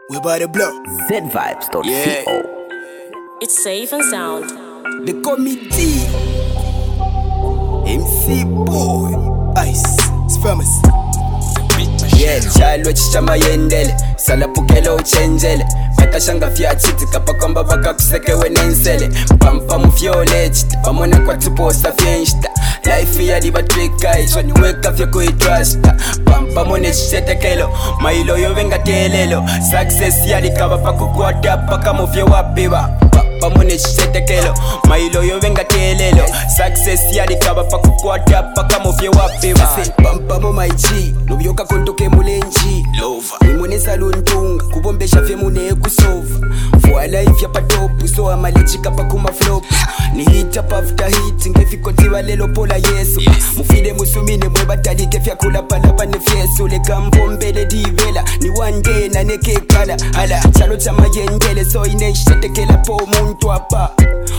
We by the block. ZVibes.co. Yeah. It's safe and sound. The committee. MC boy. Ice. It's famous. Yeah, chalo chichama yendele salapukela uchenjele matashanga fyachiti kapakomba bakakuseke wenensele pampa mufyolechiti pamona kwatuposa fyenshita life yali batrika isoniweka fye kuitrasta pampa mone chisetekelo mailo yovenga telelo success yali kaba pakukwata paka mufye wapiba pamone chisetekelo mailo yovenga telelo success yali kaba pakukwata paka mufye wapiba pampa mo my G lobyoka kontoke mulenji lova imone saluntunga kubombesha fye mune kusova for life ya patopu so amalechika pakuma flop ni hit up after hit ngefikotiwa lelo pola yesu mufide musumine mwe batalike fya kula pala bane fyesu leka mbombele divela ni one day na neke kala hala chalo chama yendele so ineshetekela po muntu apa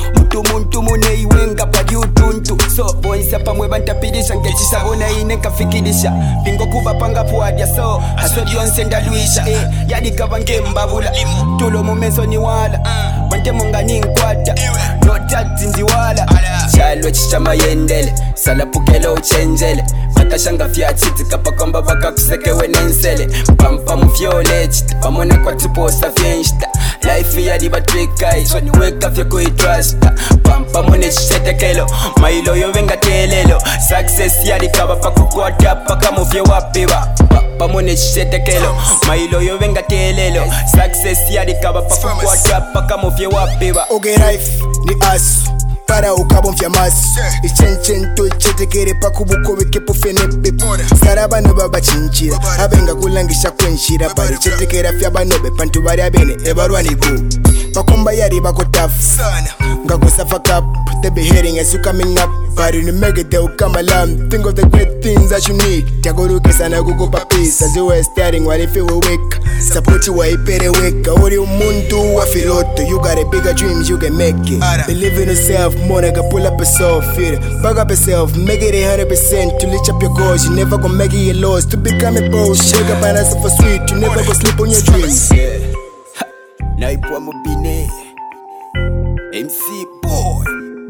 muntu mune iwenga pa yutuntu so bonisa pamwe bantapilisha ngechisabona inekafikilisha bingo kuba panga puadya so aso dyonse ndaluisha yadi kabange mbabula tulo mumeso ni wala bante munga ninkwata no tati ndiwala chalo chichama yendele salapukela uchenjele matashanga fyachiti kapakomba bakakuseke wenensele pampa mufyolechiti pamona kwatuposa fyenshita life yali batrika isoniweka fye kuitrasta pampa mone chisetekelo mailo yovenga telelo success yali kaba pakukwata paka mufye wapiba pamone chisetekelo mailo yovenga telelo success yali kaba pakukwata paka mufye wapiba okay life ni asu para ukabo mfya masu ichenchen to chetekere pakubuko bikepo fenepe saraba no baba chinchira abenga kulangisha kwenshira bari chetekera fya banobe pantu bari abene ebarwani go pakomba yari bakotafu sana ngakosa fuck up they be hearing as you coming up but in the mega they will come alarm think of the great things that you need tagoruke sana kukupa peace as you were staring while if you wake support you while ipere wake uri umuntu wa filoto you got a bigger dreams you can make it believe in yourself more nigga pull up yourself feel bug up yourself make it 100% to reach up your goals you never gonna make it your loss to become a boss shake up and ask for sweet you never gonna sleep on your dreams naipwa mubine MC boy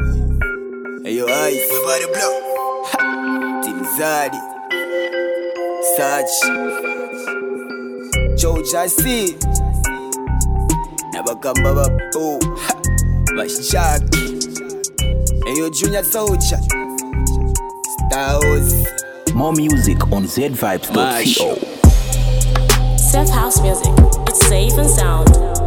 Ayo Ice We by the block Timzadi Sach Joe Jasi Nabakamba bapo Bashaki Ayo Junior Soldier Stars More music on ZVibes.co. Safe house music. It's safe and sound.